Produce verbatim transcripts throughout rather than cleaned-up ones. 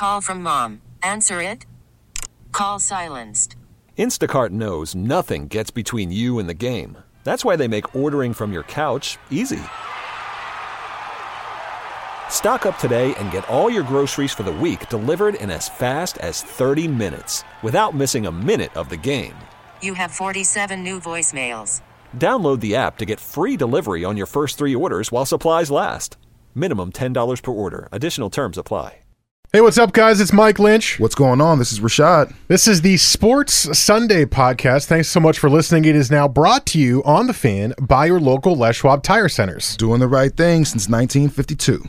call from mom. Answer it. Call silenced. Instacart knows nothing gets between you and the game. That's why they make ordering from your couch easy. Stock up today and get all your groceries for the week delivered in as fast as thirty minutes without missing a minute of the game. You have forty-seven new voicemails. Download the app to get free delivery on your first three orders while supplies last. Minimum ten dollars per order. Additional terms apply. Hey, what's up, guys? It's Mike Lynch. What's going on? This is Rashad. This is the Sports Sunday podcast. Thanks so much for listening. It is now brought to you on The Fan by your local Les Schwab Tire Centers. Doing the right thing since nineteen fifty-two.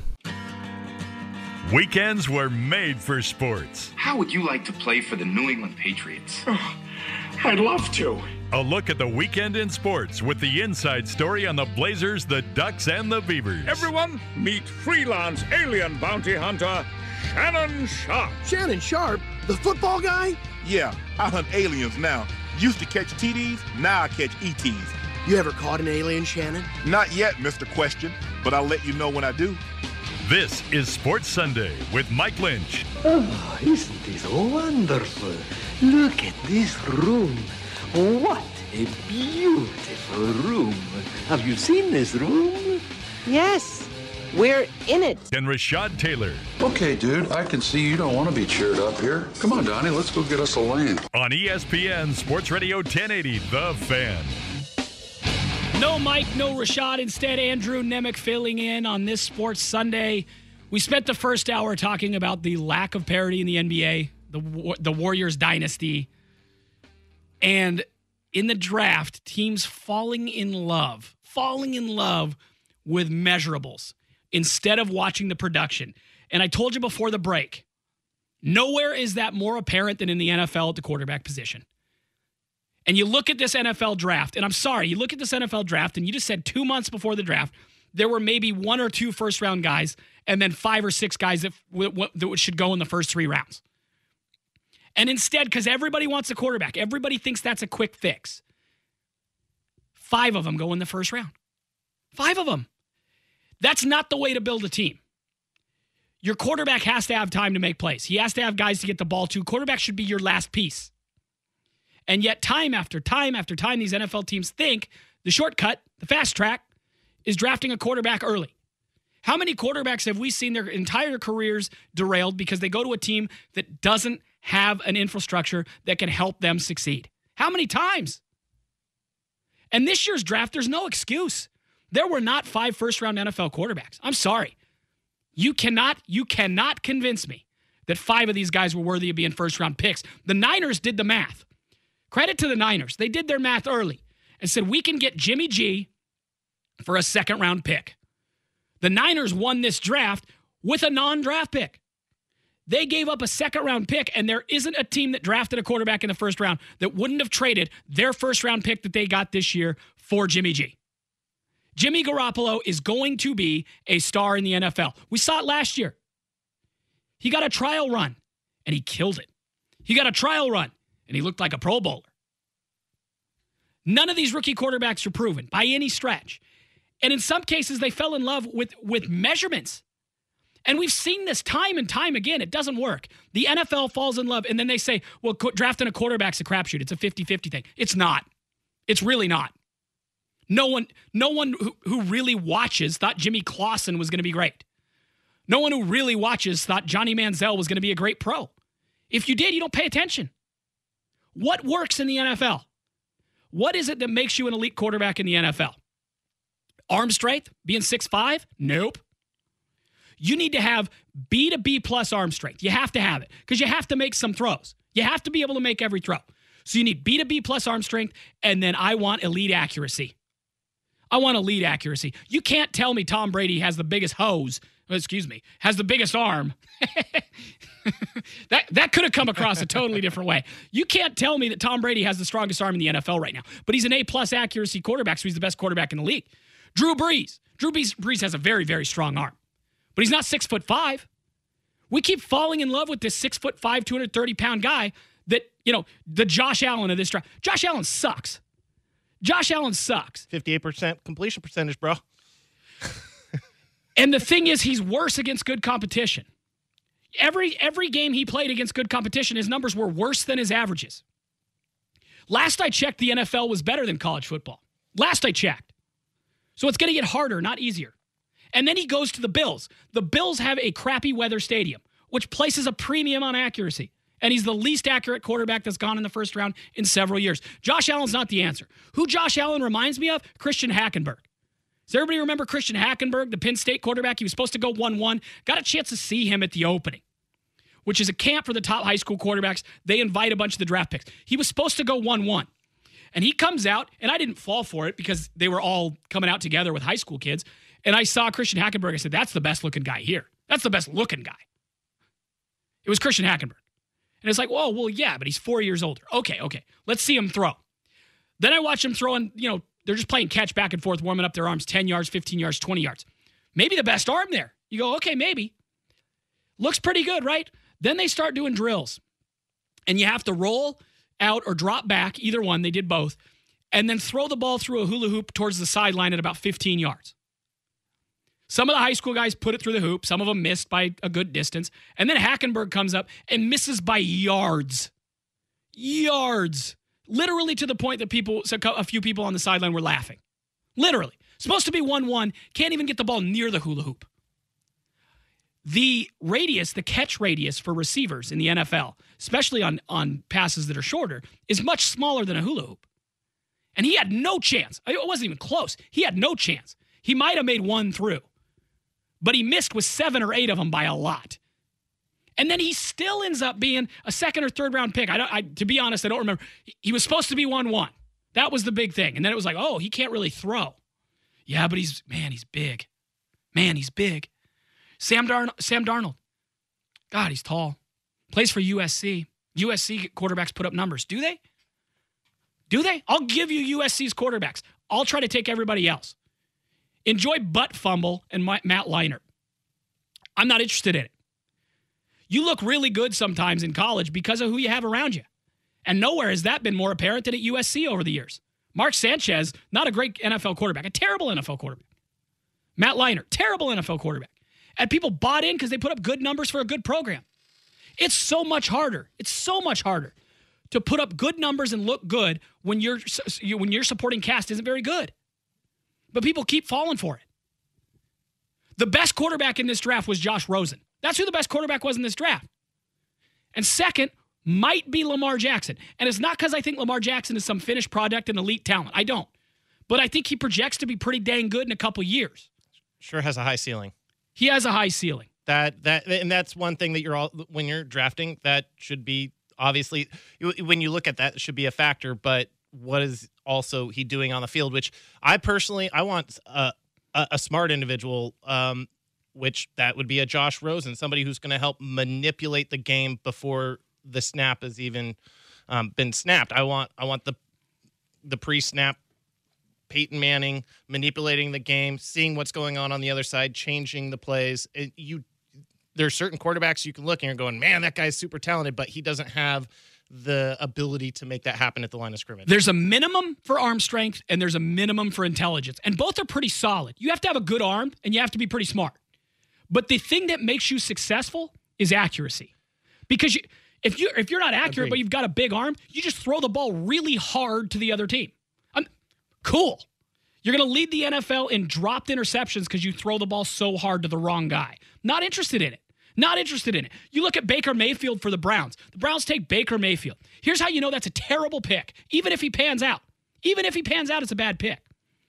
Weekends were made for sports. How would you like to play for the New England Patriots? Oh, I'd love to. A look at the weekend in sports with the inside story on the Blazers, the Ducks, and the Beavers. Everyone, meet freelance alien bounty hunter Shannon Sharp. Shannon Sharp? The football guy? Yeah, I hunt aliens now. Used to catch T Ds, now I catch E Ts. You ever caught an alien, Shannon? Not yet, Mister Question, but I'll let you know when I do. This is Sports Sunday with Mike Lynch. Oh, isn't this wonderful? Look at this room. What a beautiful room. Have you seen this room? Yes, we're in it. And Rashad Taylor. Okay, dude, I can see you don't want to be cheered up here. Come on, Donnie, let's go get us a lane. On E S P N Sports Radio ten eighty, The Fan. No Mike, no Rashad. Instead, Andrew Nemec filling in on this Sports Sunday. We spent the first hour talking about the lack of parity in the N B A, the the Warriors dynasty, and in the draft, teams falling in love, falling in love with measurables instead of watching the production. And I told you before the break, nowhere is that more apparent than in the N F L at the quarterback position. And you look at this N F L draft, and I'm sorry, you look at this N F L draft, and you just said two months before the draft, there were maybe one or two first-round guys, and then five or six guys that, that should go in the first three rounds. And instead, because everybody wants a quarterback, everybody thinks that's a quick fix, five of them go in the first round. Five of them. That's not the way to build a team. Your quarterback has to have time to make plays. He has to have guys to get the ball to. Quarterback should be your last piece. And yet time after time after time, these N F L teams think the shortcut, the fast track, is drafting a quarterback early. How many quarterbacks have we seen their entire careers derailed because they go to a team that doesn't have an infrastructure that can help them succeed? How many times? And this year's draft, there's no excuse. There were not five first-round N F L quarterbacks. I'm sorry. You cannot, you cannot convince me that five of these guys were worthy of being first-round picks. The Niners did the math. Credit to the Niners. They did their math early and said, we can get Jimmy G for a second-round pick. The Niners won this draft with a non-draft pick. They gave up a second-round pick, and there isn't a team that drafted a quarterback in the first round that wouldn't have traded their first-round pick that they got this year for Jimmy G. Jimmy Garoppolo is going to be a star in the N F L. We saw it last year. He got a trial run, and he killed it. He got a trial run, and he looked like a Pro Bowler. None of these rookie quarterbacks are proven by any stretch. And in some cases, they fell in love with, with measurements. And we've seen this time and time again. It doesn't work. The N F L falls in love, and then they say, well, drafting a quarterback's a crapshoot. It's a fifty-fifty thing. It's not. It's really not. No one, no one who, who really watches thought Jimmy Clausen was going to be great. No one who really watches thought Johnny Manziel was going to be a great pro. If you did, you don't pay attention. What works in the N F L? What is it that makes you an elite quarterback in the N F L? Arm strength? Being six five? Nope. You need to have B to B plus arm strength. You have to have it because you have to make some throws. You have to be able to make every throw. So you need B to B plus arm strength, and then I want elite accuracy. I want elite accuracy. You can't tell me Tom Brady has the biggest hose, excuse me, has the biggest arm. that that could have come across a totally different way. You can't tell me that Tom Brady has the strongest arm in the N F L right now, but he's an A-plus accuracy quarterback, so he's the best quarterback in the league. Drew Brees. Drew Brees, Brees has a very, very strong arm, but he's not six foot five. We keep falling in love with this six foot five, two hundred thirty pound guy that, you know, the Josh Allen of this draft. Josh Allen sucks. Josh Allen sucks. fifty-eight percent completion percentage, bro. And the thing is, he's worse against good competition. Every every game he played against good competition, his numbers were worse than his averages. Last I checked, the N F L was better than college football. Last I checked. So it's going to get harder, not easier. And then he goes to the Bills. The Bills have a crappy weather stadium, which places a premium on accuracy. And he's the least accurate quarterback that's gone in the first round in several years. Josh Allen's not the answer. Who Josh Allen reminds me of? Christian Hackenberg. Does everybody remember Christian Hackenberg, the Penn State quarterback? He was supposed to go one one. Got a chance to see him at the opening, which is a camp for the top high school quarterbacks. They invite a bunch of the draft picks. He was supposed to go one one. And he comes out, and I didn't fall for it because they were all coming out together with high school kids. And I saw Christian Hackenberg. I said, that's the best looking guy here. That's the best looking guy. It was Christian Hackenberg. And it's like, whoa, well, yeah, but he's four years older. Okay, okay. Let's see him throw. Then I watch him throwing, you know, they're just playing catch back and forth, warming up their arms, ten yards, fifteen yards, twenty yards. Maybe the best arm there. You go, okay, maybe. Looks pretty good, right? Then they start doing drills. And you have to roll out or drop back, either one. They did both. And then throw the ball through a hula hoop towards the sideline at about fifteen yards. Some of the high school guys put it through the hoop. Some of them missed by a good distance. And then Hackenberg comes up and misses by yards. Yards. Literally to the point that people, a few people on the sideline were laughing. Literally. Supposed to be one one. Can't even get the ball near the hula hoop. The radius, the catch radius for receivers in the N F L, especially on, on passes that are shorter, is much smaller than a hula hoop. And he had no chance. It wasn't even close. He had no chance. He might have made one through. But he missed with seven or eight of them by a lot. And then he still ends up being a second or third round pick. I don't. I, to be honest, I don't remember. He was supposed to be one one. That was the big thing. And then it was like, oh, he can't really throw. Yeah, but he's, man, he's big. Man, he's big. Sam, Darn- Sam Darnold. God, he's tall. Plays for U S C. U S C quarterbacks put up numbers. Do they? Do they? I'll give you U S C's quarterbacks. I'll try to take everybody else. Enjoy butt fumble and Matt Leinart. I'm not interested in it. You look really good sometimes in college because of who you have around you. And nowhere has that been more apparent than at U S C over the years. Mark Sanchez, not a great N F L quarterback, a terrible N F L quarterback. Matt Leinart, terrible N F L quarterback. And people bought in because they put up good numbers for a good program. It's so much harder. It's so much harder to put up good numbers and look good when your when your supporting cast isn't very good. But people keep falling for it. The best quarterback in this draft was Josh Rosen. That's who the best quarterback was in this draft. And second might be Lamar Jackson. And it's not because I think Lamar Jackson is some finished product and elite talent. I don't. But I think he projects to be pretty dang good in a couple years. Sure has a high ceiling. He has a high ceiling. That that and that's one thing that you're all when you're drafting, that should be obviously when you look at that, it should be a factor. But what is also he doing on the field? Which I personally I want a a, a smart individual, um, which that would be a Josh Rosen, somebody who's going to help manipulate the game before the snap has even um, been snapped. I want I want the the pre-snap Peyton Manning manipulating the game, seeing what's going on on the other side, changing the plays. It, you, there's certain quarterbacks you can look and you're going, man, that guy's super talented, but he doesn't have the ability to make that happen at the line of scrimmage. There's a minimum for arm strength and there's a minimum for intelligence, and both are pretty solid. You have to have a good arm and you have to be pretty smart. But the thing that makes you successful is accuracy, because you, if you if you're not accurate, Agreed. But you've got a big arm, you just throw the ball really hard to the other team. I'm, cool. You're going to lead the N F L in dropped interceptions because you throw the ball so hard to the wrong guy. Not interested in it. Not interested in it. You look at Baker Mayfield for the Browns. The Browns take Baker Mayfield. Here's how you know that's a terrible pick, even if he pans out. Even if he pans out, it's a bad pick.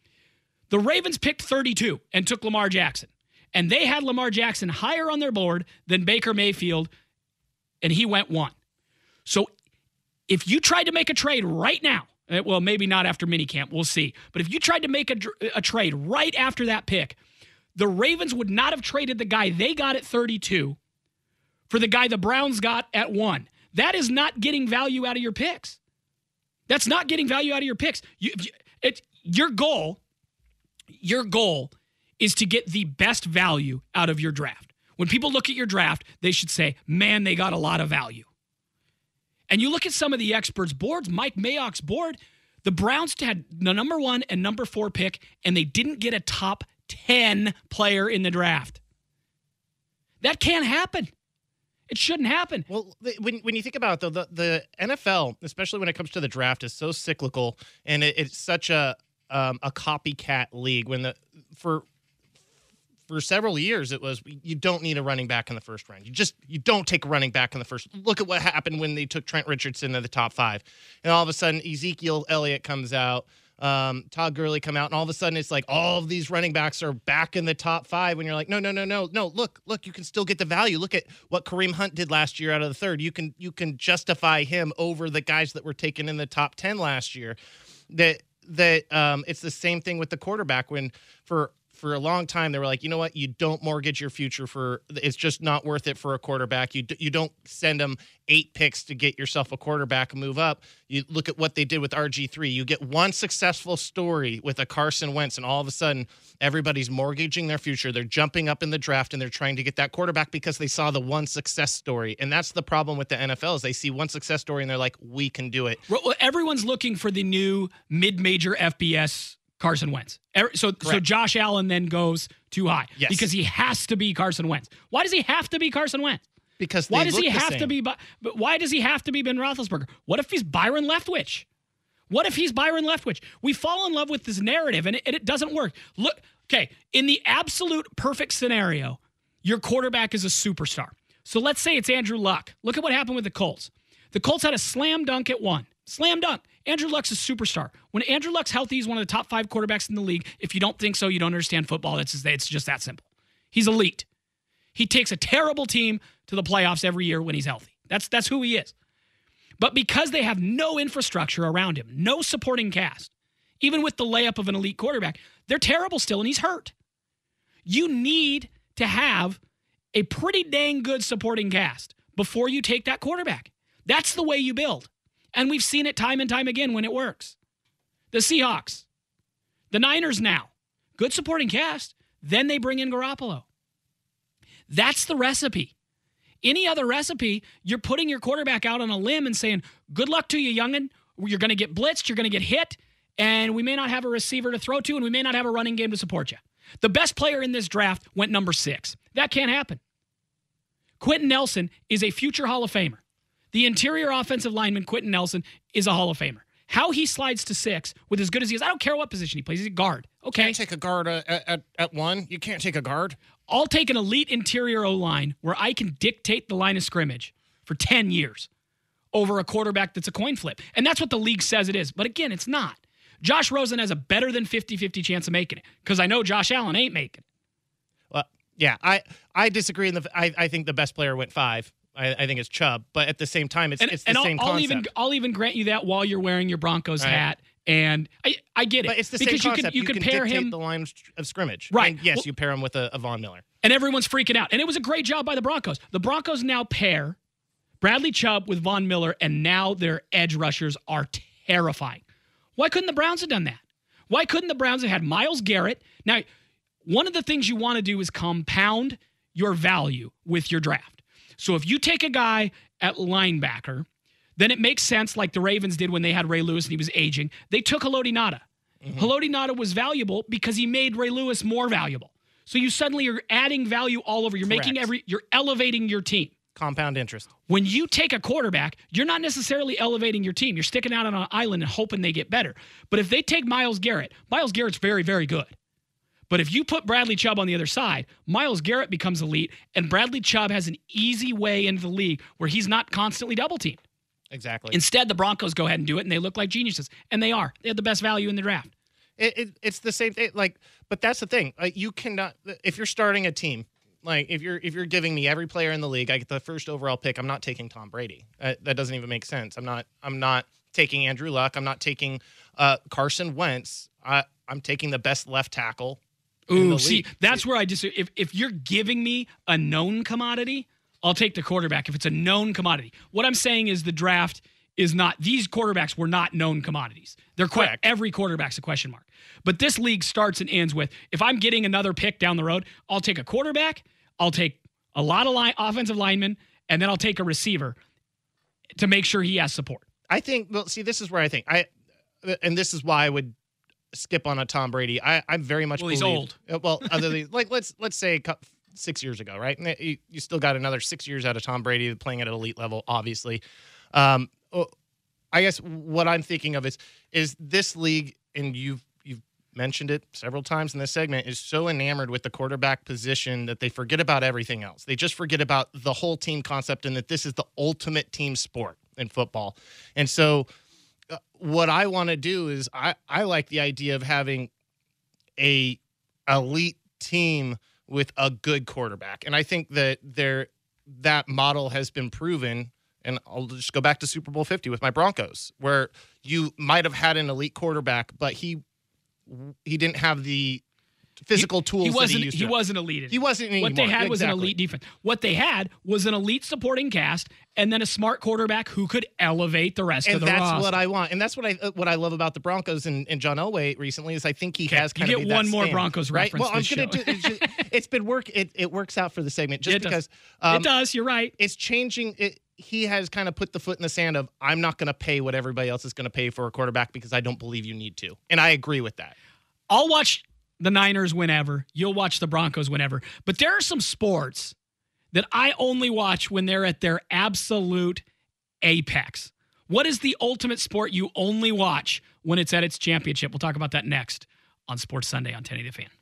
The Ravens picked thirty-two and took Lamar Jackson. And they had Lamar Jackson higher on their board than Baker Mayfield, and he went one. So if you tried to make a trade right now, well, maybe not after minicamp, we'll see. But if you tried to make a, a trade right after that pick, the Ravens would not have traded the guy they got at thirty-two for the guy the Browns got at one. That is not getting value out of your picks. That's not getting value out of your picks. You, it, your goal, your goal is to get the best value out of your draft. When people look at your draft, they should say, man, they got a lot of value. And you look at some of the experts' boards, Mike Mayock's board, the Browns had the number one and number four pick, and they didn't get a top ten player in the draft. That can't happen. It shouldn't happen. Well, when when you think about it, though, the, the N F L, especially when it comes to the draft, is so cyclical, and it, it's such a um, a copycat league. When the for for several years, it was you don't need a running back in the first round. You just you don't take a running back in the first. Look at what happened when they took Trent Richardson to the top five, and all of a sudden Ezekiel Elliott comes out. Um, Todd Gurley come out, and all of a sudden it's like all of these running backs are back in the top five. When you're like, no, no, no, no, no. Look, look, you can still get the value. Look at what Kareem Hunt did last year out of the third. You can you can justify him over the guys that were taken in the top ten last year. That that um, it's the same thing with the quarterback. When for for a long time they were like, you know what, you don't mortgage your future for. It's just not worth it for a quarterback. You you don't send them eight picks to get yourself a quarterback and move up. You look at what they did with R G three. You get one successful story with a Carson Wentz, and all of a sudden, everybody's mortgaging their future. They're jumping up in the draft, and they're trying to get that quarterback because they saw the one success story. And that's the problem with the N F L is they see one success story, and they're like, we can do it. Well, everyone's looking for the new mid-major F B S Carson Wentz. So, Correct. so Josh Allen then goes too high yes. because he has to be Carson Wentz. Why does he have to be Carson Wentz? Because why does he the have same. to be? But why does he have to be Ben Roethlisberger? What if he's Byron Leftwich? What if he's Byron Leftwich? We fall in love with this narrative, and it, and it doesn't work. Look, okay, in the absolute perfect scenario, your quarterback is a superstar. So let's say it's Andrew Luck. Look at what happened with the Colts. The Colts had a slam dunk at one. Slam dunk. Andrew Luck's a superstar. When Andrew Luck's healthy, he's one of the top five quarterbacks in the league. If you don't think so, you don't understand football. It's just, it's just that simple. He's elite. He takes a terrible team to the playoffs every year when he's healthy. That's that's who he is. But because they have no infrastructure around him, no supporting cast, even with the layup of an elite quarterback, they're terrible still, and he's hurt. You need to have a pretty dang good supporting cast before you take that quarterback. That's the way you build. And we've seen it time and time again when it works. The Seahawks, the Niners now, good supporting cast, then they bring in Garoppolo. That's the recipe. Any other recipe, you're putting your quarterback out on a limb and saying, good luck to you, youngin'. You're going to get blitzed, you're going to get hit, and we may not have a receiver to throw to, and we may not have a running game to support you. The best player in this draft went number six. That can't happen. Quentin Nelson is a future Hall of Famer. The interior offensive lineman, Quentin Nelson, is a Hall of Famer. How he slides to six with as good as he is, I don't care what position he plays. He's a guard. Okay. You can't take a guard uh, at, at one. You can't take a guard. I'll take an elite interior O-line where I can dictate the line of scrimmage for ten years over a quarterback that's a coin flip. And that's what the league says it is. But again, it's not. Josh Rosen has a better than fifty-fifty chance of making it because I know Josh Allen ain't making it. Well, yeah, I, I disagree. In the I, I think the best player went five. I, I think it's Chubb, but at the same time, it's and, it's the and same I'll, I'll concept. even I'll even grant you that while you're wearing your Broncos right. hat, and I I get it. But it's the because same you concept. Can, you, you can, can pair dictate him the line of scrimmage, right? And yes, well, you pair him with a, a Von Miller, and everyone's freaking out. And it was a great job by the Broncos. The Broncos now pair Bradley Chubb with Von Miller, and now their edge rushers are terrifying. Why couldn't the Browns have done that? Why couldn't the Browns have had Myles Garrett? Now, one of the things you want to do is compound your value with your draft. So if you take a guy at linebacker, then it makes sense like the Ravens did when they had Ray Lewis and he was aging. They took Haloti Ngata. Mm-hmm. Haloti Ngata was valuable because he made Ray Lewis more valuable. So you suddenly are adding value all over. You're Correct. making every, you're elevating your team. Compound interest. When you take a quarterback, you're not necessarily elevating your team. You're sticking out on an island and hoping they get better. But if they take Myles Garrett, Myles Garrett's very, very good. But if you put Bradley Chubb on the other side, Myles Garrett becomes elite, and Bradley Chubb has an easy way into the league where he's not constantly double-teamed. Exactly. Instead, the Broncos go ahead and do it, and they look like geniuses. And they are. They have the best value in the draft. It, it, it's the same thing. Like, but that's the thing. Like, you cannot, if you're starting a team, like if you're if you're giving me every player in the league, I get the first overall pick. I'm not taking Tom Brady. Uh, that doesn't even make sense. I'm not. I'm not taking Andrew Luck. I'm not taking uh, Carson Wentz. I, I'm taking the best left tackle. Ooh, see, that's where I disagree. If if you're giving me a known commodity, I'll take the quarterback. If it's a known commodity, what I'm saying is the draft is not. These quarterbacks were not known commodities. They're que- every quarterback's a question mark. But this league starts and ends with if I'm getting another pick down the road, I'll take a quarterback. I'll take a lot of line, offensive linemen, and then I'll take a receiver to make sure he has support. I think. Well, see, this is where I think I, and this is why I would skip on a Tom Brady. I, I'm very much. Well, believe, he's old. Well, other than like let's let's say six years ago, right? And you, you still got another six years out of Tom Brady playing at elite level, obviously. Um, I guess what I'm thinking of is is this league, and you've you've mentioned it several times in this segment, is so enamored with the quarterback position that they forget about everything else. They just forget about the whole team concept and that this is the ultimate team sport in football. And so uh, what I want to do is I, I like the idea of having a elite team with a good quarterback. And I think that there that model has been proven. And I'll just go back to Super Bowl fifty with my Broncos, where you might have had an elite quarterback, but he he didn't have the physical he, tools he wasn't, that he used he to. wasn't elite. He wasn't anymore. What they had exactly. was an elite defense. What they had was an elite supporting cast and then a smart quarterback who could elevate the rest and of the roster. And roster. that's what I want. And that's what I what I love about the Broncos and, and John Elway recently is I think he okay, has kind you of get made one that more stand, Broncos right? reference. Well, I'm this going to do it's, just, it's been work. It, it works out for the segment just it because does. Um, it does. You're right. It's changing. It, he has kind of put the foot in the sand of I'm not going to pay what everybody else is going to pay for a quarterback because I don't believe you need to. And I agree with that. I'll watch the Niners whenever. You'll watch the Broncos whenever. But there are some sports that I only watch when they're at their absolute apex. What is the ultimate sport you only watch when it's at its championship? We'll talk about that next on Sports Sunday on ten eighty The Fan.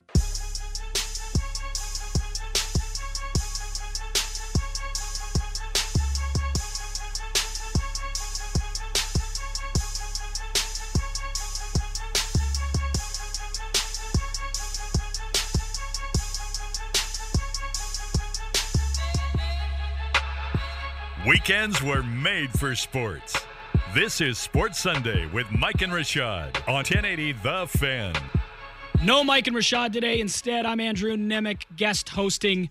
Weekends were made for sports. This is Sports Sunday with Mike and Rashad on ten eighty The Fan. No Mike and Rashad today. Instead, I'm Andrew Nemec, guest hosting.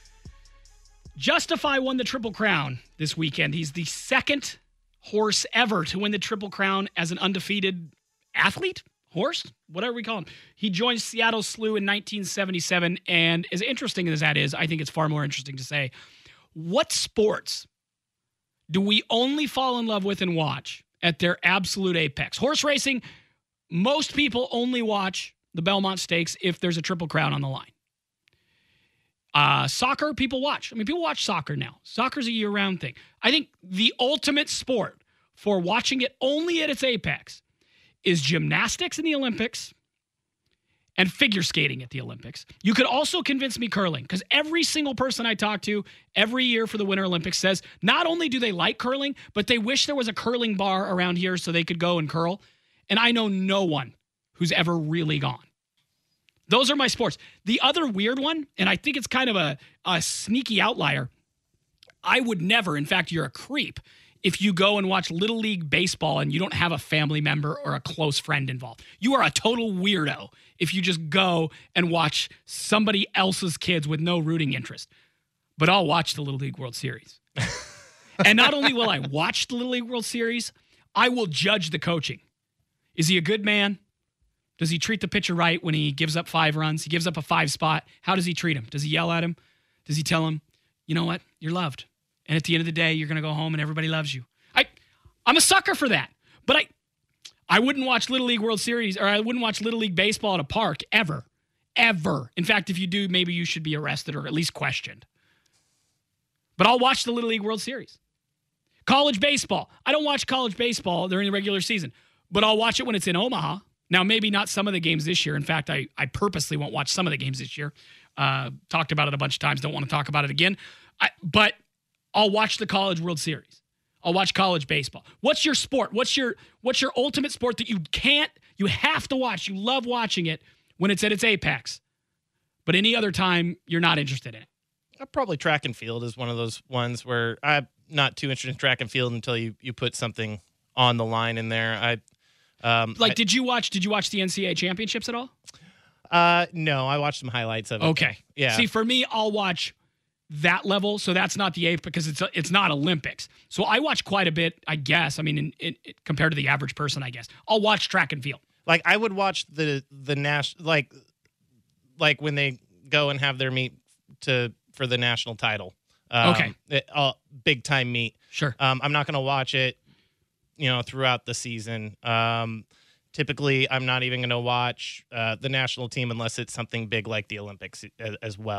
Justify won the Triple Crown this weekend. He's the second horse ever to win the Triple Crown as an undefeated athlete, horse, whatever we call him. He joined Seattle Slew in nineteen seventy-seven, and as interesting as that is, I think it's far more interesting to say, what sports do we only fall in love with and watch at their absolute apex? Horse racing, most people only watch the Belmont Stakes if there's a Triple Crown on the line. Uh, soccer, people watch. I mean, people watch soccer now. Soccer's a year-round thing. I think the ultimate sport for watching it only at its apex is gymnastics in the Olympics and figure skating at the Olympics. You could also convince me curling, because every single person I talk to every year for the Winter Olympics says not only do they like curling, but they wish there was a curling bar around here so they could go and curl. And I know no one who's ever really gone. Those are my sports. The other weird one, and I think it's kind of a, a sneaky outlier, I would never, in fact, you're a creep, if you go and watch Little League Baseball and you don't have a family member or a close friend involved. You are a total weirdo if you just go and watch somebody else's kids with no rooting interest. But I'll watch the Little League World Series. And not only will I watch the Little League World Series, I will judge the coaching. Is he a good man? Does he treat the pitcher right when he gives up five runs? He gives up a five spot. How does he treat him? Does he yell at him? Does he tell him, you know what? You're loved. And at the end of the day, you're going to go home and everybody loves you. I, I'm a sucker for that. But I I wouldn't watch Little League World Series, or I wouldn't watch Little League Baseball at a park, ever. Ever. In fact, if you do, maybe you should be arrested or at least questioned. But I'll watch the Little League World Series. College baseball. I don't watch college baseball during the regular season, but I'll watch it when it's in Omaha. Now, maybe not some of the games this year. In fact, I, I purposely won't watch some of the games this year. Uh, talked about it a bunch of times. Don't want to talk about it again. I, but I'll watch the College World Series. I'll watch college baseball. What's your sport? What's your what's your ultimate sport that you can't, you have to watch? You love watching it when it's at its apex. But any other time, you're not interested in it. Uh, probably track and field is one of those ones where I'm not too interested in track and field until you, you put something on the line in there. I um, Like, I, did you watch Did you watch the N C double A championships at all? Uh, no, I watched some highlights of it. Okay. Yeah. See, for me, I'll watch that level, so that's not the eighth because it's it's not Olympics. So I watch quite a bit, I guess. I mean, in, in, compared to the average person, I guess. I'll watch track and field. Like I would watch the the national like like when they go and have their meet to for the national title. Um, okay. It, uh, big time meet. Sure. Um, I'm not going to watch it, you know, throughout the season. Um, typically, I'm not even going to watch uh, the national team unless it's something big like the Olympics as, as well.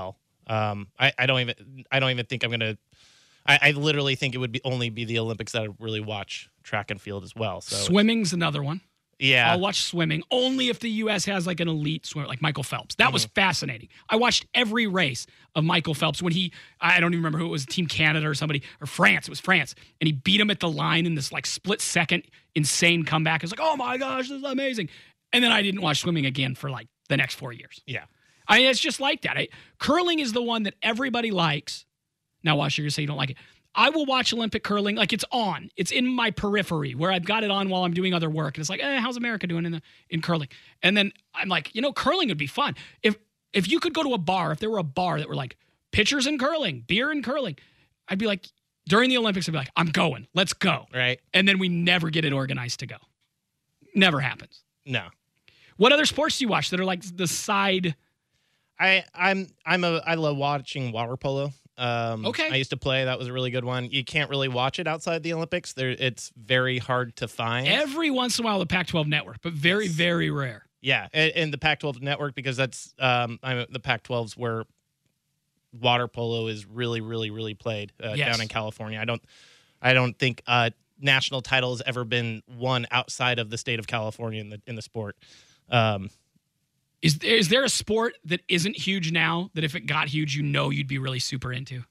Um, I, I don't even I don't even think I'm gonna. I, I literally think it would be only be the Olympics that I would really watch track and field as well. So Swimming's another one. Yeah, I'll watch swimming only if the U S has like an elite swimmer, like Michael Phelps. That mm-hmm. was fascinating. I watched every race of Michael Phelps when he, I don't even remember who it was, Team Canada or somebody, or France. It was France. And he beat him at the line in this like split second insane comeback. It's like, oh my gosh, this is amazing. And then I didn't watch swimming again for like the next four years. Yeah. I mean, it's just like that. I, curling is the one that everybody likes. Now, watch, you're going to say you don't like it. I will watch Olympic curling like it's on. It's in my periphery where I've got it on while I'm doing other work. And it's like, eh, how's America doing in the in curling? And then I'm like, you know, curling would be fun. If if you could go to a bar, if there were a bar that were like pitchers and curling, beer and curling, I'd be like, during the Olympics, I'd be like, I'm going. Let's go. Right. And then we never get it organized to go. Never happens. No. What other sports do you watch that are like the side? I I'm I'm a I love watching water polo. Um, okay. I used to play. That was a really good one. You can't really watch it outside the Olympics. There, it's very hard to find. Every once in a while, the Pac twelve network, but very, yes. very rare. Yeah, and, and the Pac twelve network, because that's um, I'm, the Pac twelve's where water polo is really, really, really played uh, yes. down in California. I don't, I don't think uh, national title has ever been won outside of the state of California in the in the sport. Um, Is there, is there a sport that isn't huge now that if it got huge, you know you'd be really super into?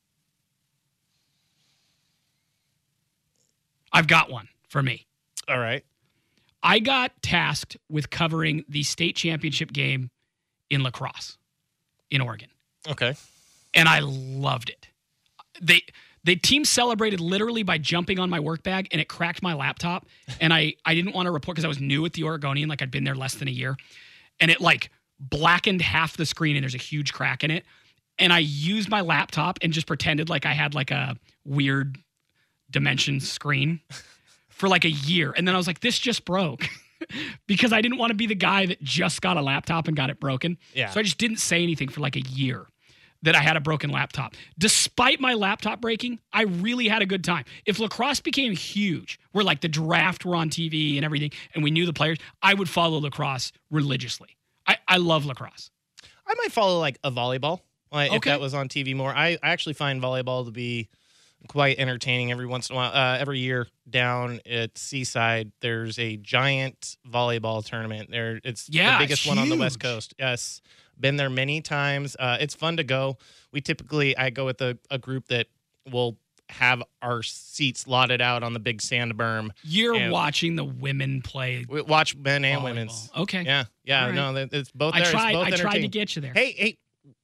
I've got one for me. All right. I got tasked with covering the state championship game in lacrosse in Oregon. Okay. And I loved it. They the team celebrated literally by jumping on my work bag, and it cracked my laptop. And I, I didn't want to report because I was new at the Oregonian, like I'd been there less than a year. And it like blackened half the screen and there's a huge crack in it. And I used my laptop and just pretended like I had like a weird dimension screen for like a year. And then I was like, this just broke because I didn't want to be the guy that just got a laptop and got it broken. Yeah. So I just didn't say anything for like a year that I had a broken laptop. Despite my laptop breaking, I really had a good time. If lacrosse became huge, where like the draft were on T V and everything, and we knew the players, I would follow lacrosse religiously. I, I love lacrosse. I might follow like a volleyball like, okay. if that was on T V more. I, I actually find volleyball to be quite entertaining every once in a while. Uh, every year down at Seaside, there's a giant volleyball tournament. There, it's yeah, the biggest it's one on the huge. West Coast. Yes. Been there many times. Uh, it's fun to go. We typically, I go with a, a group that will have our seats lotted out on the big sand berm. You're watching the women play. We watch men and volleyball. women's. Okay. Yeah. Yeah. Right. No, it's both I there. tried, it's both I tried to entertaining. get you there. Hey, hey.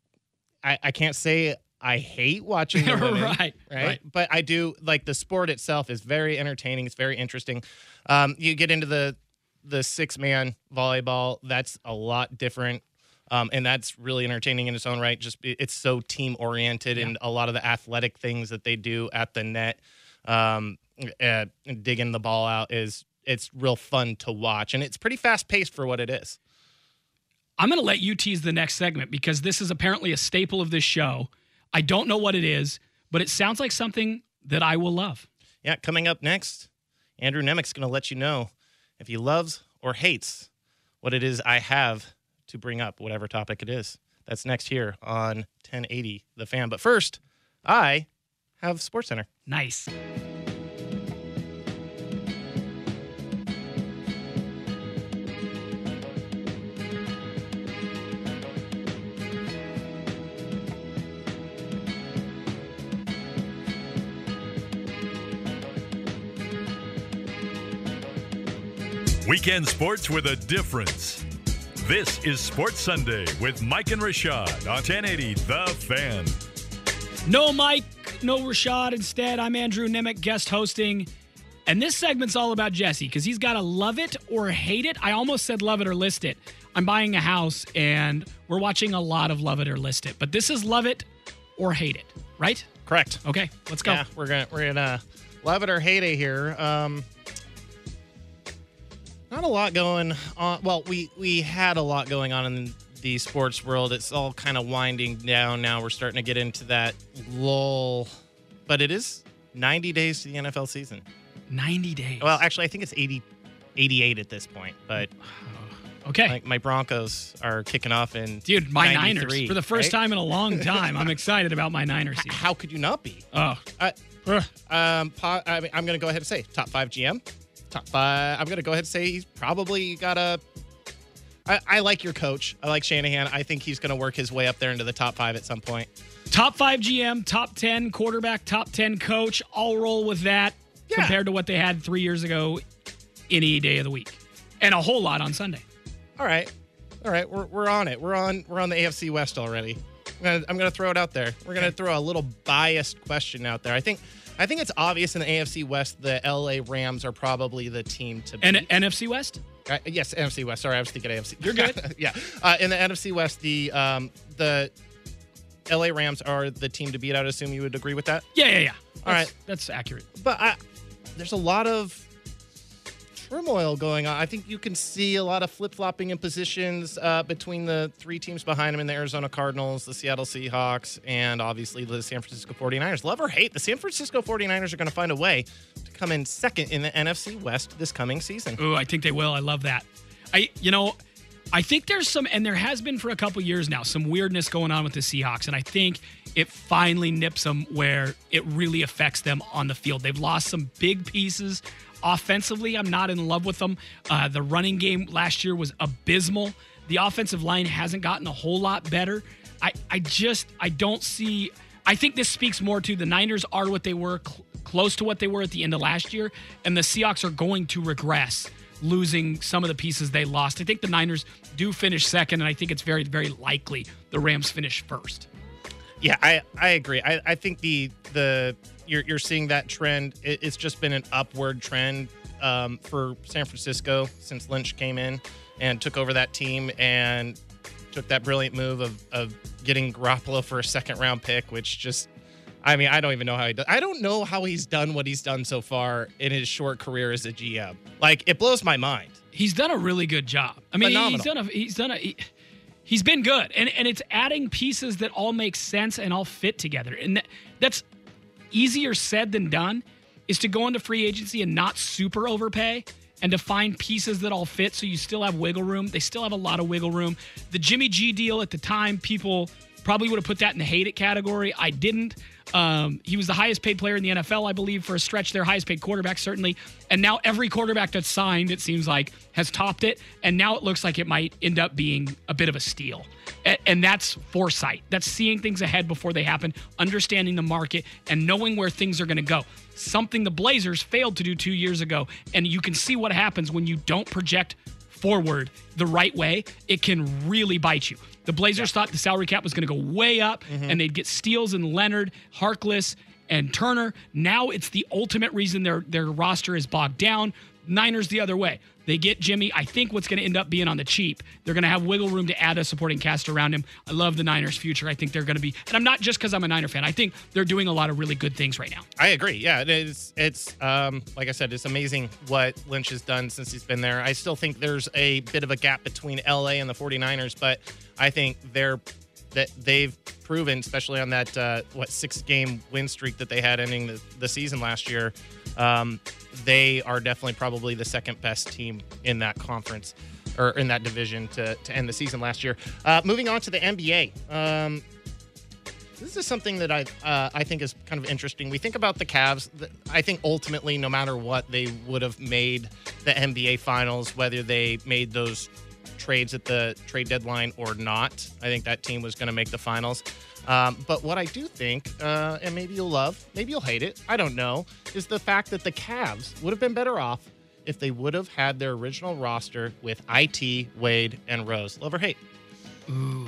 I, I can't say I hate watching the women. right, right. Right. But I do, like, the sport itself is very entertaining. It's very interesting. Um, you get into the, the six-man volleyball. That's a lot different. Um, and that's really entertaining in its own right. Just it's so team oriented, yeah. and a lot of the athletic things that they do at the net, um, uh, digging the ball out is it's real fun to watch, and it's pretty fast paced for what it is. I'm going to let you tease the next segment because this is apparently a staple of this show. I don't know what it is, but it sounds like something that I will love. Yeah, coming up next, Andrew Nemec's going to let you know if he loves or hates what it is I have to bring up, whatever topic it is. That's next here on ten eighty The Fan. But first, I have SportsCenter. Nice. Weekend sports with a difference. This is Sports Sunday with Mike and Rashad on ten eighty The Fan. No Mike, no Rashad. Instead, I'm Andrew Nemec, guest hosting. And this segment's all about Jesse because he's got to love it or hate it. I almost said love it or list it. I'm buying a house, and we're watching a lot of love it or list it. But this is love it or hate it, right? Correct. Okay, let's go. Yeah, we're gonna we're gonna love it or hate it here. Um, Not a lot going on. Well, we, we had a lot going on in the sports world. It's all kind of winding down now. We're starting to get into that lull. But it is ninety days to the N F L season. ninety days. Well, actually, I think it's eighty, eighty-eight at this point. But Okay. Like my Broncos are kicking off in Dude, my Niners. For the first right? time in a long time, I'm excited about my Niners season. How could you not be? Oh. I, um, po- I mean, I'm going to go ahead and say top five G M. Top five. I'm going to go ahead and say he's probably got a. I, I like your coach. I like Shanahan. I think he's going to work his way up there into the top five at some point. Top five G M, top ten quarterback, top ten coach. I'll roll with that yeah. compared to what they had three years ago any day of the week. And a whole lot on Sunday. All right. All right. We're, we're on it. We're on we're on the A F C West already. I'm going to I'm gonna throw it out there. We're going to throw a little biased question out there. I think I think it's obvious in the A F C West the L A Rams are probably the team to beat. And N F C West? Uh, yes, N F C West. Sorry, I was thinking A F C. You're good. yeah. Uh, in the N F C West, the um, the L A Rams are the team to beat. I would assume you would agree with that? Yeah, yeah, yeah. That's, All right. That's accurate. But I, there's a lot of turmoil going on. I think you can see a lot of flip-flopping in positions uh, between the three teams behind them in the Arizona Cardinals, the Seattle Seahawks, and obviously the San Francisco forty-niners. Love or hate, the San Francisco forty-niners are going to find a way to come in second in the N F C West this coming season. Ooh, I think they will. I love that. I, you know, I think there's some, and there has been for a couple years now, some weirdness going on with the Seahawks, and I think it finally nips them where it really affects them on the field. They've lost some big pieces. Offensively, I'm not in love with them. Uh, the running game last year was abysmal. The offensive line hasn't gotten a whole lot better. I, I just, I don't see, I think this speaks more to the Niners are what they were, cl- close to what they were at the end of last year, and the Seahawks are going to regress, losing some of the pieces they lost. I think the Niners do finish second, and I think it's very, very likely the Rams finish first. Yeah, I, I agree. I, I think the the you're you're seeing that trend. It, it's just been an upward trend um, for San Francisco since Lynch came in and took over that team and took that brilliant move of of getting Garoppolo for a second round pick, which just, I mean, I don't even know how he does. I don't know how he's done what he's done so far in his short career as a G M. Like, it blows my mind. He's done a really good job. I mean, Phenomenal. he's done a he's done a he, he's been good, and and it's adding pieces that all make sense and all fit together, and that, that's easier said than done. Is to go into free agency and not super overpay, and to find pieces that all fit, so you still have wiggle room. They still have a lot of wiggle room. The Jimmy G deal at the time, people probably would have put that in the hate it category. I didn't. Um, he was the highest paid player in the N F L, I believe, for a stretch. Their highest paid quarterback, certainly. And now every quarterback that's signed, it seems like, has topped it. And now it looks like it might end up being a bit of a steal. And, and that's foresight. That's seeing things ahead before they happen, understanding the market, and knowing where things are going to go. Something the Blazers failed to do two years ago. And you can see what happens when you don't project forward the right way. It can really bite you. The Blazers yeah. thought the salary cap was going to go way up, mm-hmm. and they'd get Steals and Leonard, Harkless, and Turner. Now it's the ultimate reason their their roster is bogged down. Niners the other way. They get Jimmy. I think what's going to end up being on the cheap. They're going to have wiggle room to add a supporting cast around him. I love the Niners' future. I think they're going to be, and I'm not just because I'm a Niner fan. I think they're doing a lot of really good things right now. I agree. Yeah, it's it's um, like I said, it's amazing what Lynch has done since he's been there. I still think there's a bit of a gap between L A and the forty-niners, but I think they're that they've proven, especially on that uh, what six game win streak that they had ending the, the season last year. Um, they are definitely probably the second best team in that conference or in that division to, to end the season last year. Uh, moving on to the N B A. Um, this is something that I uh, I think is kind of interesting. We think about the Cavs. I think ultimately, no matter what, they would have made the N B A Finals, whether they made those trades at the trade deadline or not. I think that team was going to make the finals. Um, but what I do think, uh, and maybe you'll love, maybe you'll hate it, I don't know, is the fact that the Cavs would have been better off if they would have had their original roster with I T, Wade, and Rose. Love or hate? Ooh,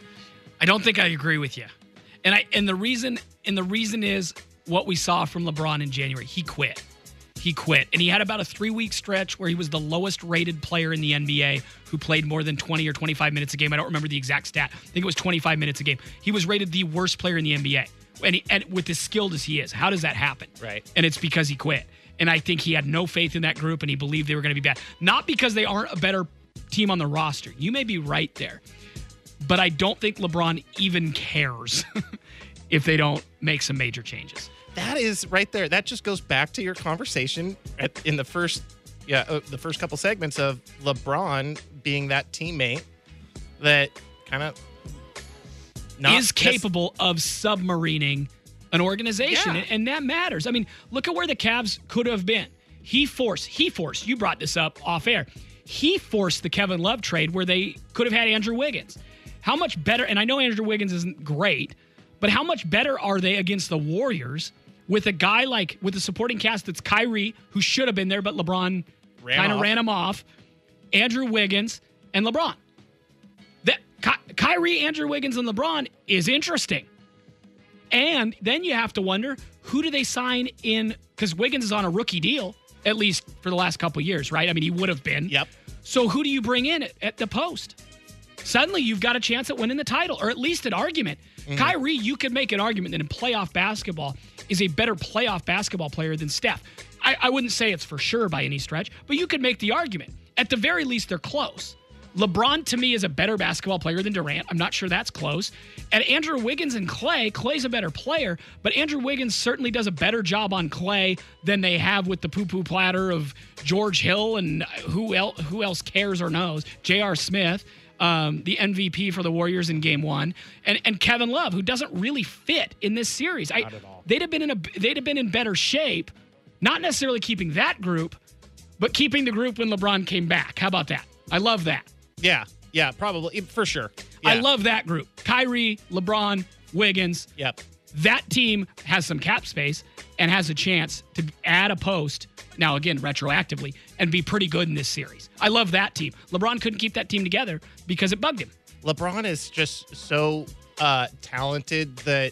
I don't think I agree with you. And I and the reason and the reason is what we saw from LeBron in January. He quit. He quit. And he had about a three-week stretch where he was the lowest-rated player in the N B A who played more than twenty or twenty-five minutes a game. I don't remember the exact stat. I think it was twenty-five minutes a game. He was rated the worst player in the N B A. And, he, and with as skilled as he is, how does that happen? Right. And it's because he quit. And I think he had no faith in that group, and he believed they were going to be bad. Not because they aren't a better team on the roster. You may be right there. But I don't think LeBron even cares if they don't make some major changes. That is right there. That just goes back to your conversation at, in the first yeah, uh, the first couple segments of LeBron being that teammate that kind of is capable of submarining an organization, Yeah. and that matters. I mean, look at where the Cavs could have been. He forced, he forced, you brought this up off air, he forced the Kevin Love trade where they could have had Andrew Wiggins. How much better, and I know Andrew Wiggins isn't great, but how much better are they against the Warriors with a guy like, with a supporting cast that's Kyrie, who should have been there, but LeBron kind of ran him off, Andrew Wiggins, and LeBron. That Ky- Kyrie, Andrew Wiggins, and LeBron is interesting. And then you have to wonder, who do they sign in? Because Wiggins is on a rookie deal, at least for the last couple of years, right? I mean, he would have been. Yep. So who do you bring in at, at the post? Suddenly you've got a chance at winning the title, or at least an argument. Mm-hmm. Kyrie, you could make an argument that in playoff basketball is a better playoff basketball player than Steph. I, I wouldn't say it's for sure by any stretch, but you could make the argument. At the very least, they're close. LeBron, to me, is a better basketball player than Durant. I'm not sure that's close. And Andrew Wiggins and Clay, Clay's a better player, but Andrew Wiggins certainly does a better job on Clay than they have with the poo-poo platter of George Hill and who else, who else cares or knows, J R. Smith, um, the M V P for the Warriors in game one, and, and Kevin Love, who doesn't really fit in this series. I, Not at all. They'd have been in a, they'd have been in better shape, not necessarily keeping that group, but keeping the group when LeBron came back. How about that? I love that. Yeah, yeah, probably, for sure. Yeah. I love that group. Kyrie, LeBron, Wiggins. Yep. That team has some cap space and has a chance to add a post, now again, retroactively, and be pretty good in this series. I love that team. LeBron couldn't keep that team together because it bugged him. LeBron is just so uh, talented that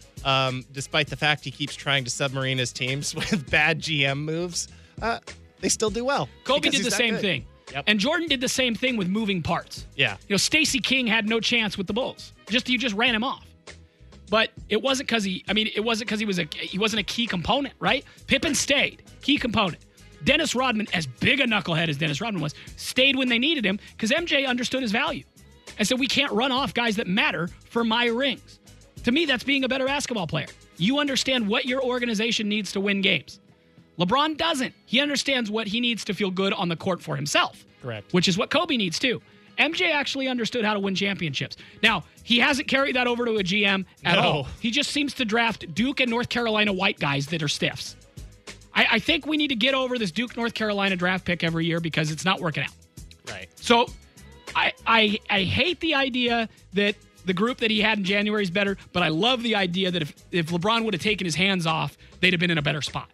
um, despite the fact he keeps trying to submarine his teams with bad G M moves, uh, they still do well. Kobe because did the he's that same good. thing. Yep. And Jordan did the same thing with moving parts. Yeah. You know, Stacey King had no chance with the Bulls. Just you just ran him off. But it wasn't because he. I mean, it wasn't because he was a he wasn't a key component, right? Pippen stayed, key component. Dennis Rodman, as big a knucklehead as Dennis Rodman was, stayed when they needed him because M J understood his value, and said we can't run off guys that matter for my rings. To me, that's being a better basketball player. You understand what your organization needs to win games. LeBron doesn't. He understands what he needs to feel good on the court for himself. Correct. Which is what Kobe needs too. M J actually understood how to win championships. Now, he hasn't carried that over to a G M at No. all. He just seems to draft Duke and North Carolina white guys that are stiffs. I, I think we need to get over this Duke, North Carolina draft pick every year because it's not working out. Right. So I, I, I hate the idea that the group that he had in January is better, but I love the idea that if, if LeBron would have taken his hands off, they'd have been in a better spot.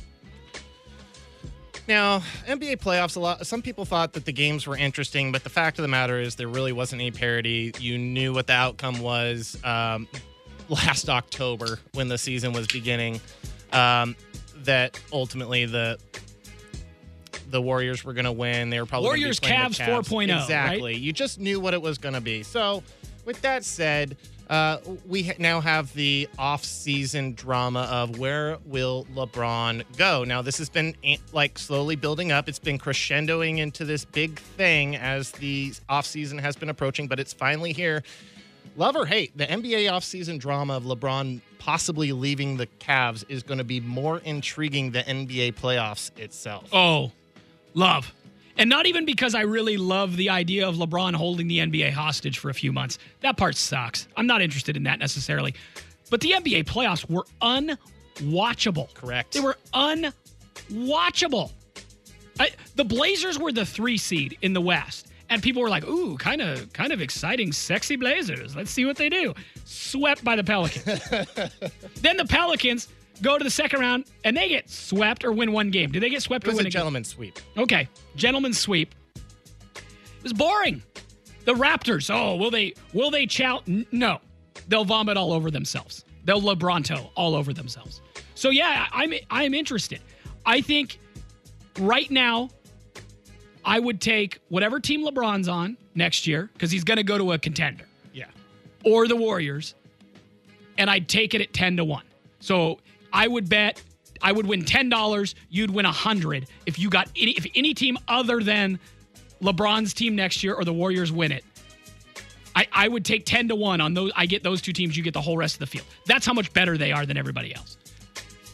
Now, N B A playoffs, a lot. Some people thought that the games were interesting, but the fact of the matter is there really wasn't any parity. You knew what the outcome was um, last October when the season was beginning. Um, that ultimately the the Warriors were going to win. They were probably gonna be Warriors playing the Cavs four point oh, Exactly. right? You just knew what it was going to be. So, with that said, uh, we ha- now have the off-season drama of where will LeBron go. Now, this has been like slowly building up. It's been crescendoing into this big thing as the off-season has been approaching, but it's finally here. Love or hate, the N B A offseason drama of LeBron possibly leaving the Cavs is going to be more intriguing than N B A playoffs itself. Oh, love. And not even because I really love the idea of LeBron holding the N B A hostage for a few months. That part sucks. I'm not interested in that necessarily. But the N B A playoffs were unwatchable. Correct. They were unwatchable. I, the Blazers were the three seed in the West. And people were like, ooh, kind of kind of exciting, sexy Blazers. Let's see what they do. Swept by the Pelicans. Then the Pelicans go to the second round, and they get swept or win one game. Did they get swept It or was win a a gentleman's sweep. game? Okay, gentleman's sweep. It was boring. The Raptors, oh, will they will they chow? N- no. They'll vomit all over themselves. They'll LeBronto all over themselves. So, yeah, I'm I'm interested. I think right now, I would take whatever team LeBron's on next year, because he's going to go to a contender. Yeah. Or the Warriors, and I'd take it at ten to one. So I would bet I would win ten dollars, you'd win one hundred if you got any if any team other than LeBron's team next year or the Warriors win it. I, I would take ten to one on those. I get those two teams, you get the whole rest of the field. That's how much better they are than everybody else.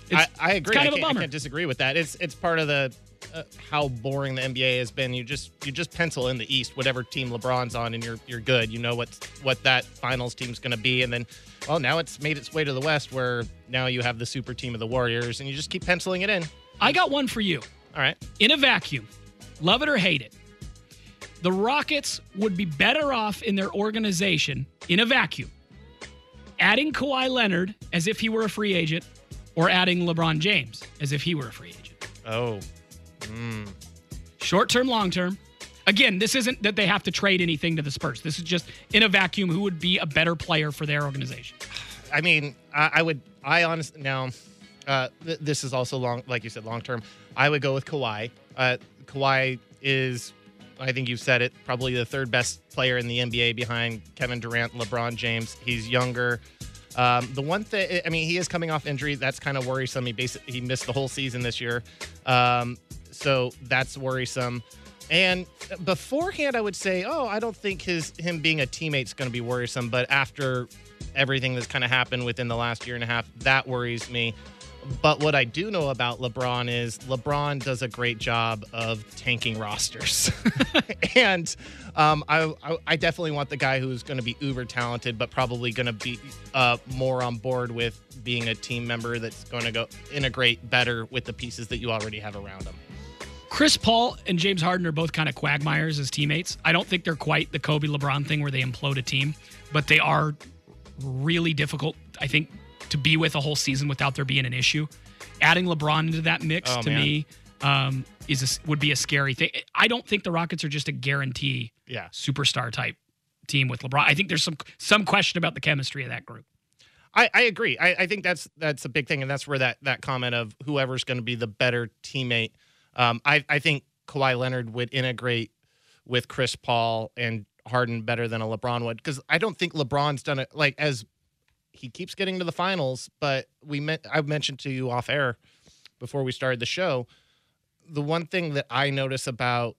I, I agree. It's kind I, of a can't, I bummer. can't disagree with that. It's it's part of the uh, how boring the N B A has been. You just you just pencil in the East, whatever team LeBron's on, and you're you're good. You know what what that finals team's going to be, and then well, now it's made its way to the West, where now you have the super team of the Warriors, and you just keep penciling it in. I got one for you. All right. In a vacuum, love it or hate it, the Rockets would be better off in their organization in a vacuum adding Kawhi Leonard as if he were a free agent, or adding LeBron James as if he were a free agent. Oh. Mm. Short term, long term. Again, this isn't that they have to trade anything to the Spurs. This is just in a vacuum who would be a better player for their organization. I mean, I, I would, I honestly, now, uh, th- this is also long, like you said, long term. I would go with Kawhi. Uh, Kawhi is, I think you've said it, probably the third best player in the N B A behind Kevin Durant, LeBron James. He's younger. Um, the one thing, I mean, he is coming off injury. That's kind of worrisome. He basically he missed the whole season this year, um, so that's worrisome. And beforehand, I would say, oh, I don't think his him being a teammate's going to be worrisome. But after everything that's kind of happened within the last year and a half, that worries me. But what I do know about LeBron is LeBron does a great job of tanking rosters. and um, I, I, I definitely want the guy who's going to be uber talented, but probably going to be uh, more on board with being a team member that's going to go integrate better with the pieces that you already have around him. Chris Paul and James Harden are both kind of quagmires as teammates. I don't think they're quite the Kobe LeBron thing where they implode a team, but they are really difficult, I think, to be with a whole season without there being an issue. Adding LeBron into that mix, oh, to man. me, um, is a, would be a scary thing. I don't think the Rockets are just a guarantee yeah. superstar type team with LeBron. I think there's some some question about the chemistry of that group. I, I agree. I, I think that's that's a big thing, and that's where that that comment of whoever's going to be the better teammate. Um, I, I think Kawhi Leonard would integrate with Chris Paul and Harden better than a LeBron would, because I don't think LeBron's done it like as he keeps getting to the finals. But we met, I mentioned to you off air before we started the show, the one thing that I notice about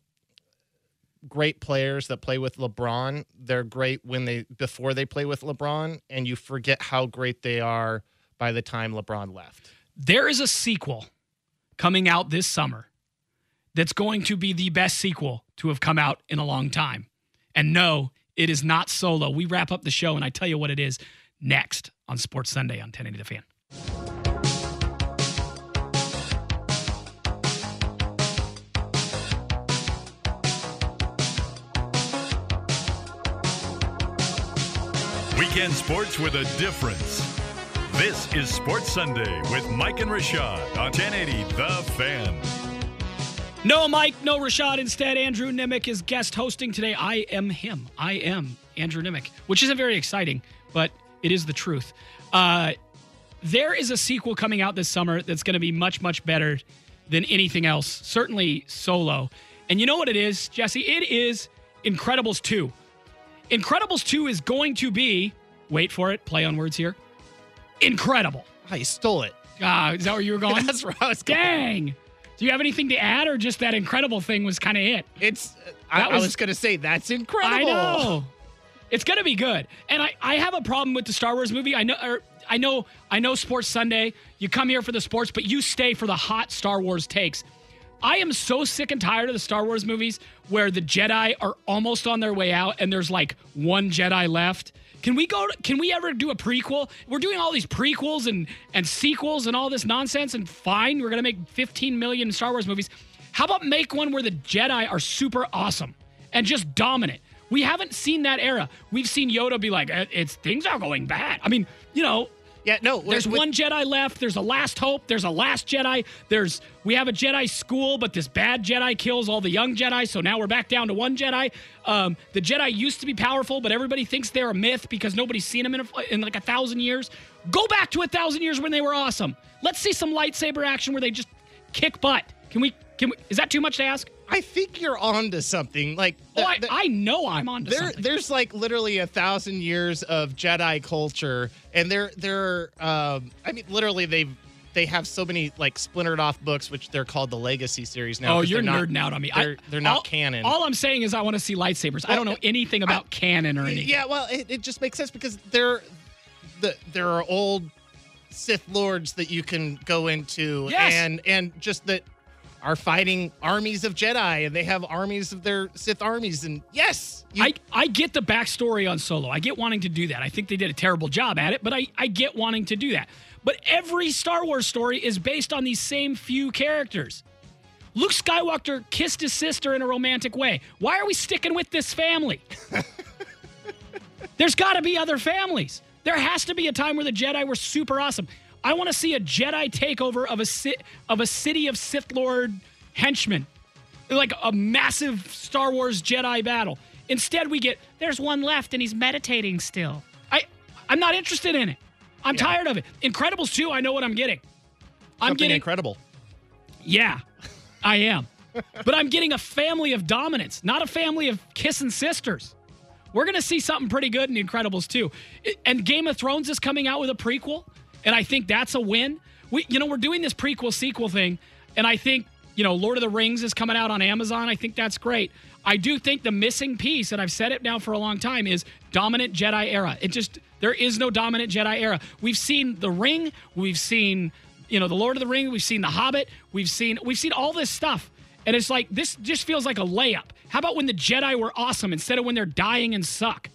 great players that play with LeBron, they're great when they before they play with LeBron, and you forget how great they are by the time LeBron left. There is a sequel coming out this summer that's going to be the best sequel to have come out in a long time. And no, it is not Solo. We wrap up the show, and I tell you what it is next on Sports Sunday on ten eighty The Fan. Weekend sports with a difference. This is Sports Sunday with Mike and Rashad on ten eighty The Fan. No Mike, no Rashad. Instead, Andrew Nimick is guest hosting today. I am him. I am Andrew Nimick, which isn't very exciting, but it is the truth. Uh, there is a sequel coming out this summer that's going to be much, much better than anything else. Certainly Solo. And you know what it is, Jesse? It is Incredibles two. Incredibles two is going to be, wait for it, play on words here, incredible. Oh, you stole it. Ah, uh, is that where you were going? That's where I was going. Dang. Do you have anything to add, or just that incredible thing was kind of it? It's. Uh, I, was, I was going to say that's incredible. I know. It's going to be good. And I, I have a problem with the Star Wars movie. I know. Or, I know. I know. Sports Sunday. You come here for the sports, but you stay for the hot Star Wars takes. I am so sick and tired of the Star Wars movies where the Jedi are almost on their way out and there's like one Jedi left. Can we go? To, can we ever do a prequel? We're doing all these prequels and, and sequels and all this nonsense, and fine, we're going to make fifteen million Star Wars movies. How about make one where the Jedi are super awesome and just dominant? We haven't seen that era. We've seen Yoda be like, "It's things are going bad." I mean, you know. Yeah, no. There's with, one Jedi left. There's a last hope. There's a last Jedi. There's we have a Jedi school, but this bad Jedi kills all the young Jedi, so now we're back down to one Jedi. Um, the Jedi used to be powerful, but everybody thinks they're a myth because nobody's seen them in, a, in like a thousand years. Go back to a thousand years when they were awesome. Let's see some lightsaber action where they just kick butt. Can we? Can we? Is that too much to ask? I think you're on to something. Like, the, oh, I, the, I know I'm on to there, something. There's like literally a thousand years of Jedi culture, and they're they're. Um, I mean, literally they've they have so many like splintered off books, which they're called the Legacy series now. Oh, you're not, nerding out on me. They're, I, they're not all, canon. All I'm saying is I want to see lightsabers. Well, I don't know anything about I, canon or anything. Yeah, well, it, it just makes sense because they're the there are old Sith Lords that you can go into, Yes. and and just that are fighting armies of Jedi, and they have armies of their Sith armies. And yes, you- I, I get the backstory on Solo. I get wanting to do that. I think they did a terrible job at it, but I, I get wanting to do that. But every Star Wars story is based on these same few characters. Luke Skywalker kissed his sister in a romantic way. Why are we sticking with this family? There's got to be other families. There has to be a time where the Jedi were super awesome. I want to see a Jedi takeover of a ci- of a city of Sith Lord henchmen, like a massive Star Wars Jedi battle. Instead, we get there's one left and he's meditating still. I I'm not interested in it. I'm Yeah. tired of it. Incredibles two, I know what I'm getting. I'm something getting incredible. Yeah, I am. But I'm getting a family of dominance, not a family of kissing sisters. We're going to see something pretty good in The Incredibles two. And Game of Thrones is coming out with a prequel, and I think that's a win. We, you know, we're doing this prequel sequel thing, and I think, you know, Lord of the Rings is coming out on Amazon. I think that's great. I do think the missing piece, and I've said it now for a long time, is dominant Jedi era. It just, there is no dominant Jedi era. We've seen The Ring, we've seen, you know, The Lord of the Ring, we've seen The Hobbit, we've seen, we've seen all this stuff. And it's like, this just feels like a layup. How about when the Jedi were awesome instead of when they're dying and suck?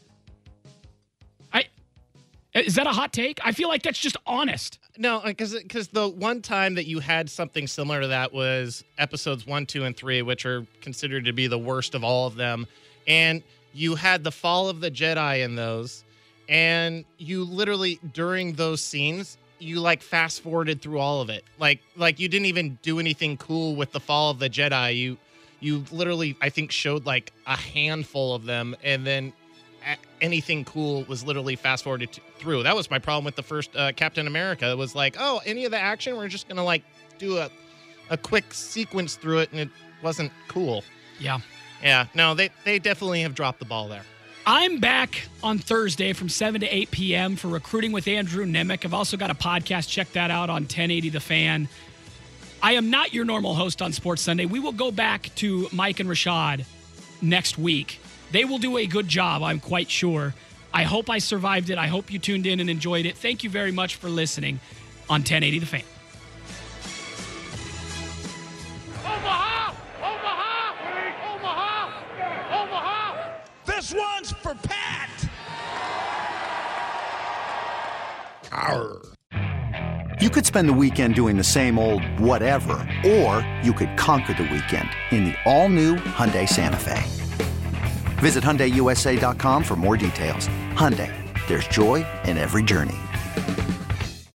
I Is that a hot take? I feel like that's just honest. No, because because the one time that you had something similar to that was episodes one, two, and three, which are considered to be the worst of all of them. And you had the fall of the Jedi in those. And you literally, during those scenes, you like fast forwarded through all of it. Like like you didn't even do anything cool with the fall of the Jedi. You you literally, I think, showed like a handful of them, and then a- anything cool was literally fast forwarded t- through. That was my problem with the first uh, Captain America. It was like, oh, any of the action, we're just gonna like do a a quick sequence through it, and it wasn't cool. Yeah. Yeah. No, they they definitely have dropped the ball there. I'm back on Thursday from seven to eight p.m. for Recruiting with Andrew Nemec. I've also got a podcast. Check that out on ten eighty The Fan. I am not your normal host on Sports Sunday. We will go back to Mike and Rashad next week. They will do a good job, I'm quite sure. I hope I survived it. I hope you tuned in and enjoyed it. Thank you very much for listening on ten eighty The Fan. Omaha! Omaha! Omaha! Omaha! This one's for Pat! Arr. You could spend the weekend doing the same old whatever, or you could conquer the weekend in the all-new Hyundai Santa Fe. Visit Hyundai U S A dot com for more details. Hyundai, there's joy in every journey.